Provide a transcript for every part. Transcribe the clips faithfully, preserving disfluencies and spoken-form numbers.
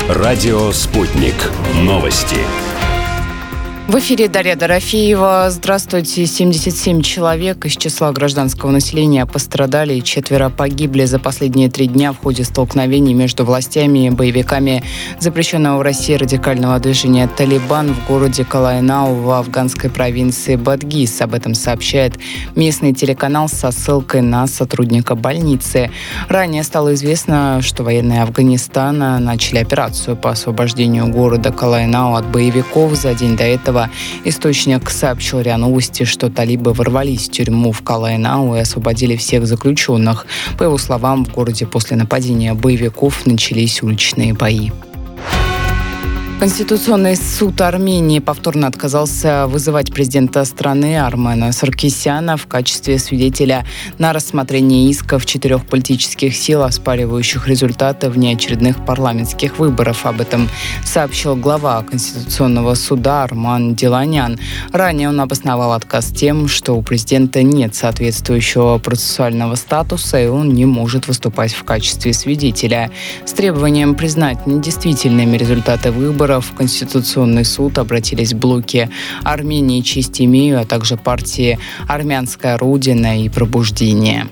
Радио «Спутник». Новости. В эфире Дарья Дорофеева. Здравствуйте. семьдесят семь человек из числа гражданского населения пострадали и четверо погибли за последние три дня в ходе столкновений между властями и боевиками запрещенного в России радикального движения «Талибан» в городе Калайнау в афганской провинции Бадгис. Об этом сообщает местный телеканал со ссылкой на сотрудника больницы. Ранее стало известно, что военные Афганистана начали операцию по освобождению города Калайнау от боевиков. За день до этого источник сообщил РИА Новости, что талибы ворвались в тюрьму в Калайнау и освободили всех заключенных. По его словам, в городе после нападения боевиков начались уличные бои. Конституционный суд Армении повторно отказался вызывать президента страны Армена Саркисяна в качестве свидетеля на рассмотрение исков четырех политических сил, оспаривающих результаты внеочередных парламентских выборов. Об этом сообщил глава Конституционного суда Арман Диланян. Ранее он обосновал отказ тем, что у президента нет соответствующего процессуального статуса, и он не может выступать в качестве свидетеля. С требованием признать недействительными результаты выборов в Конституционный суд обратились блоки «Армении честь имею», а также партии «Армянская Родина» и «Пробуждение».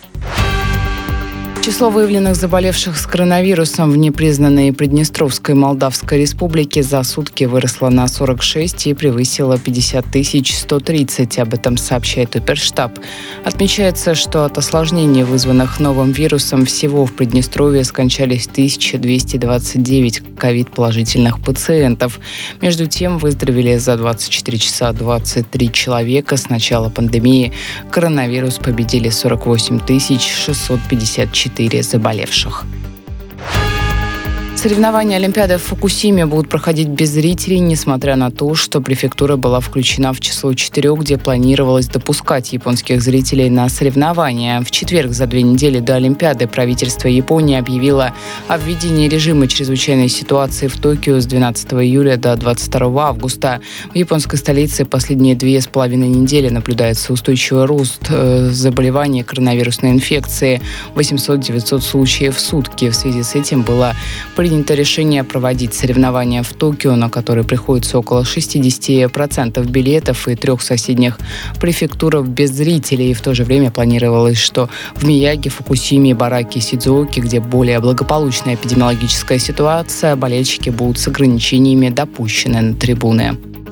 Число выявленных заболевших с коронавирусом в непризнанной Приднестровской Молдавской Республике за сутки выросло на сорок шесть и превысило пятьдесят тысяч сто тридцать. Об этом сообщает Оперштаб. Отмечается, что от осложнений, вызванных новым вирусом, всего в Приднестровье скончались тысяча двести двадцать девять ковид-положительных пациентов. Между тем, выздоровели за двадцать четыре часа двадцать три человека. С начала пандемии коронавирус победили сорок восемь тысяч шестьсот пятьдесят четыре заболевших. Соревнования Олимпиады в Фукусиме будут проходить без зрителей, несмотря на то, что префектура была включена в число четырех, где планировалось допускать японских зрителей на соревнования. В четверг, за две недели до Олимпиады, правительство Японии объявило о введении режима чрезвычайной ситуации в Токио с двенадцатого июля до двадцать второго августа. В японской столице последние две с половиной недели наблюдается устойчивый рост э, заболеваний коронавирусной инфекции – восемьсот-девятьсот случаев в сутки. В связи с этим было принято Принято решение проводить соревнования в Токио, на которые приходится около шестьдесят процентов билетов, и трех соседних префектурах без зрителей. И в то же время планировалось, что в Мияги, Фукусиме, Бараки, Сидзуоки, где более благополучная эпидемиологическая ситуация, болельщики будут с ограничениями допущены на трибуны.